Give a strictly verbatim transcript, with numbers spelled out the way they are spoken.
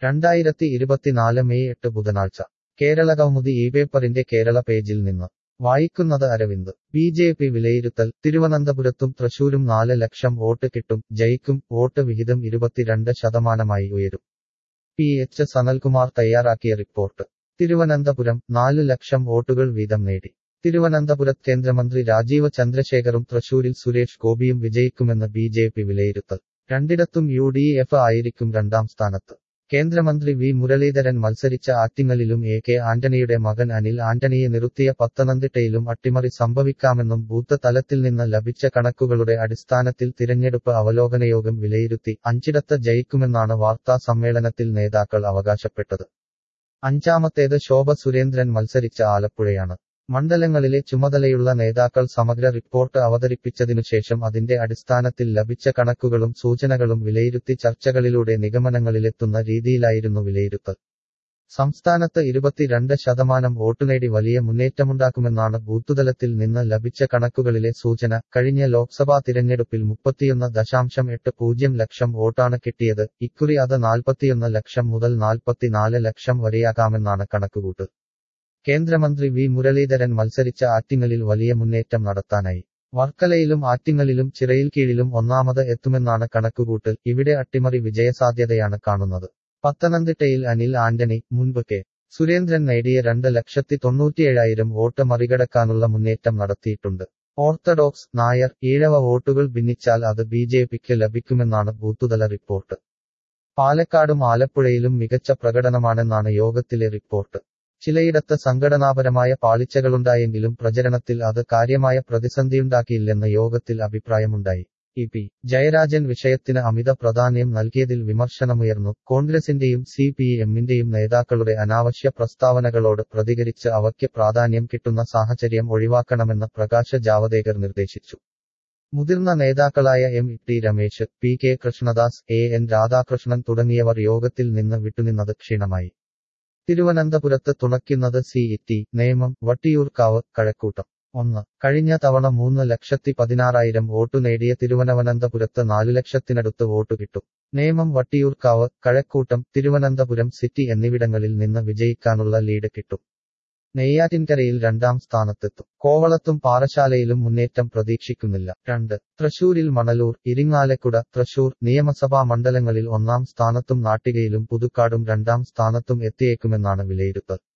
രണ്ടായിരത്തി ഇരുപത്തിനാല് മെയ് എട്ട് ബുധനാഴ്ച കേരളകൗമുദി ഈ പേപ്പറിന്റെ കേരള പേജിൽ നിന്ന് വായിക്കുന്നത് അരവിന്ദ്. ബി ജെ പി വിലയിരുത്തൽ. തിരുവനന്തപുരത്തും തൃശൂരും നാല് ലക്ഷം വോട്ട് കിട്ടും, ജയിക്കും. വോട്ട് വിഹിതം ഇരുപത്തിരണ്ട് ശതമാനമായി ഉയരും. പി എച്ച് സനൽകുമാർ തയ്യാറാക്കിയ റിപ്പോർട്ട്. തിരുവനന്തപുരം നാലു ലക്ഷം വോട്ടുകൾ വീതം നേടി. തിരുവനന്തപുരത്ത് കേന്ദ്രമന്ത്രി രാജീവ് ചന്ദ്രശേഖറും തൃശൂരിൽ സുരേഷ് ഗോപിയും വിജയിക്കുമെന്ന് ബി ജെ പി വിലയിരുത്തൽ. രണ്ടിടത്തും യു ഡി എഫ് ആയിരിക്കും രണ്ടാം സ്ഥാനത്ത്. കേന്ദ്രമന്ത്രി വി മുരളീധരൻ മത്സരിച്ച ആറ്റിങ്ങലിലും എ കെ ആന്റണിയുടെ മകൻ അനിൽ ആന്റണിയെ നിർത്തിയ പത്തനംതിട്ടയിലും അട്ടിമറി സംഭവിക്കാമെന്നും ബൂത്ത് തലത്തിൽ നിന്ന് ലഭിച്ച കണക്കുകളുടെ അടിസ്ഥാനത്തിൽ തിരഞ്ഞെടുപ്പ് അവലോകനയോഗം വിലയിരുത്തി. അഞ്ചിടത്ത് ജയിക്കുമെന്നാണ് വാർത്താ സമ്മേളനത്തിൽ നേതാക്കൾ അവകാശപ്പെട്ടത്. അഞ്ചാമത്തേത് ശോഭ സുരേന്ദ്രൻ മത്സരിച്ച ആലപ്പുഴയാണ്. മണ്ഡലങ്ങളിലെ ചുമതലയുള്ള നേതാക്കൾ സമഗ്ര റിപ്പോർട്ട് അവതരിപ്പിച്ചതിനുശേഷം അതിന്റെ അടിസ്ഥാനത്തിൽ ലഭിച്ച കണക്കുകളും സൂചനകളും വിലയിരുത്തി ചർച്ചകളിലൂടെ നിഗമനങ്ങളിലെത്തുന്ന രീതിയിലായിരുന്നു വിലയിരുത്തൽ. സംസ്ഥാനത്ത് ഇരുപത്തിരണ്ട് ശതമാനം വോട്ടുനേടി വലിയ മുന്നേറ്റമുണ്ടാക്കുമെന്നാണ് ബൂത്തുതലത്തിൽ നിന്ന് ലഭിച്ച കണക്കുകളിലെ സൂചന. കഴിഞ്ഞ ലോക്സഭാ തിരഞ്ഞെടുപ്പിൽ മുപ്പത്തിയൊന്ന് ദശാംശം എട്ട് പൂജ്യം ലക്ഷം വോട്ടാണ് കിട്ടിയത്. ഇക്കുറി അത് നാൽപ്പത്തിയൊന്ന് ലക്ഷം മുതൽ നാൽപ്പത്തിനാല് ലക്ഷം വരെയാകാമെന്നാണ് കണക്കുകൂട്ട്. കേന്ദ്രമന്ത്രി വി മുരളീധരൻ മത്സരിച്ച ആറ്റിങ്ങലിൽ വലിയ മുന്നേറ്റം നടത്താനായി. വർക്കലയിലും ആറ്റിങ്ങലിലും ചിറയിൽക്കീഴിലും ഒന്നാമത് എത്തുമെന്നാണ് കണക്കുകൂട്ടൽ. ഇവിടെ അട്ടിമറി വിജയസാധ്യതയാണ് കാണുന്നത്. പത്തനംതിട്ടയിൽ അനിൽ ആന്റണി, മുൻപ് കെ സുരേന്ദ്രൻ നേടിയ രണ്ട് ലക്ഷത്തി തൊണ്ണൂറ്റിയേഴായിരം വോട്ട് മറികടക്കാനുള്ള മുന്നേറ്റം നടത്തിയിട്ടുണ്ട്. ഓർത്തഡോക്സ്, നായർ, ഈഴവ വോട്ടുകൾ ഭിന്നിച്ചാൽ അത് ബി ജെ പിക്ക് ലഭിക്കുമെന്നാണ് ബൂത്തുതല റിപ്പോർട്ട്. പാലക്കാടും ആലപ്പുഴയിലും മികച്ച പ്രകടനമാണെന്നാണ് യോഗത്തിലെ റിപ്പോർട്ട്. ചിലയിടത്ത് സംഘടനാപരമായ പാളിച്ചകളുണ്ടായെങ്കിലും പ്രചരണത്തിൽ അത് കാര്യമായ പ്രതിസന്ധിയുണ്ടാക്കിയില്ലെന്ന് യോഗത്തിൽ അഭിപ്രായമുണ്ടായി. ഇ പി ജയരാജൻ വിഷയത്തിന് അമിത പ്രാധാന്യം നൽകിയതിൽ വിമർശനമുയർന്നു. കോൺഗ്രസിന്റെയും സി പി എമ്മിന്റെയും നേതാക്കളുടെ അനാവശ്യ പ്രസ്താവനകളോട് പ്രതികരിച്ച് അവയ്ക്ക് പ്രാധാന്യം കിട്ടുന്ന സാഹചര്യം ഒഴിവാക്കണമെന്ന് പ്രകാശ് ജാവദേക്കർ നിർദ്ദേശിച്ചു. മുതിർന്ന നേതാക്കളായ M T Ramesh, P K Krishnadas, A N Radhakrishnan തുടങ്ങിയവർ യോഗത്തിൽ നിന്ന് വിട്ടുനിന്നത് ക്ഷീണമായി. തിരുവനന്തപുരത്ത് തുണയ്ക്കുന്നത് സി ടി നേമം, വട്ടിയൂർക്കാവ്, കഴക്കൂട്ടം. ഒന്ന് കഴിഞ്ഞ തവണ മൂന്ന് ലക്ഷത്തി പതിനാറായിരം വോട്ടു നേടിയ തിരുവനന്തപുരത്ത് നാലു ലക്ഷത്തിനടുത്ത് വോട്ടു കിട്ടും. നേമം, വട്ടിയൂർക്കാവ്, കഴക്കൂട്ടം, തിരുവനന്തപുരം സിറ്റി എന്നിവിടങ്ങളിൽ നിന്ന് വിജയിക്കാനുള്ള ലീഡ് കിട്ടും. നെയ്യാറ്റിൻകരയിൽ രണ്ടാം സ്ഥാനത്തെത്തും. കോവളത്തും പാറശാലയിലും മുന്നേറ്റം പ്രതീക്ഷിക്കുന്നില്ല. രണ്ട് തൃശൂരിൽ മണലൂർ, ഇരിങ്ങാലക്കുട, തൃശൂർ നിയമസഭാ മണ്ഡലങ്ങളിൽ ഒന്നാം സ്ഥാനത്തും നാട്ടികയിലും പുതുക്കാടും രണ്ടാം സ്ഥാനത്തും എത്തിയേക്കുമെന്നാണ് വിലയിരുത്തൽ.